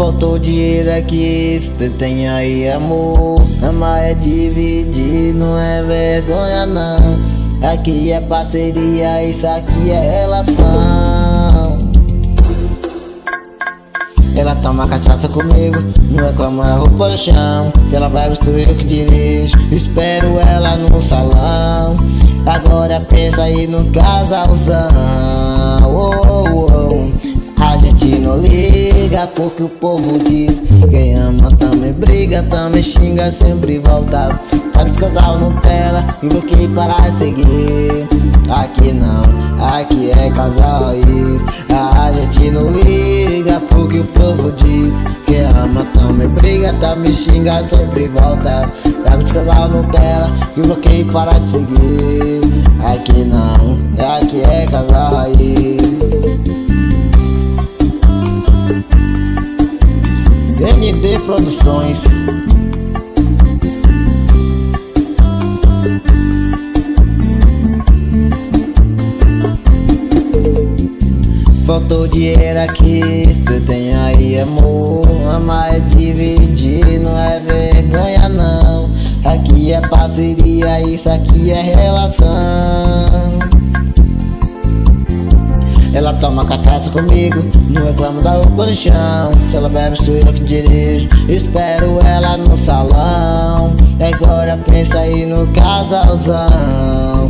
Faltou dinheiro aqui, cê tem aí amor. Amar é dividir, não é vergonha não. Aqui é parceria, isso aqui é relação. Ela toma cachaça comigo, não reclama a roupa no chão. Se ela bebe, sou eu que dirijo, espero ela no salão. Agora pensa aí no casalzão. A gente não liga porque o povo diz. Quem ama também briga, também xinga, sempre volta. Sabe que casal Nutella e vou que parar de seguir. Aqui não, aqui é casal raiz. A gente não liga porque o povo diz. Quem ama também briga, também xinga, sempre volta. Sabe que casal Nutella e vou que parar de seguir. Aqui não, aqui é casal raiz. ND Produções. Faltou dinheiro aqui, cê tem aí amor. Amar é dividir, não é vergonha não. Aqui é parceria, isso aqui é relação. Ela toma cachaça comigo, não reclama da roupa no chão. Se ela bebe, sou eu que dirijo, espero ela no salão. Agora pensa aí no casalzão.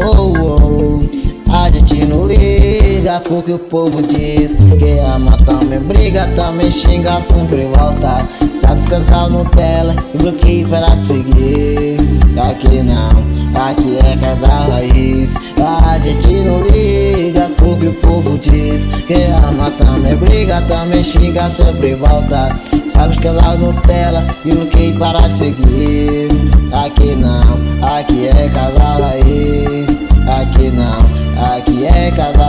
A gente não liga porque o povo diz. Quem ama também briga, também xinga, sempre volta. Sabe casal Nutella e bloqueio para te seguir. Aqui não, aqui é casal raiz. A gente não liga porque o povo diz. Quem ama também briga, também xinga, sempre volta. Sabe casal Nutella e bloqueio para te seguir. Aqui não, aqui é casal raiz. Aqui não, aqui é casal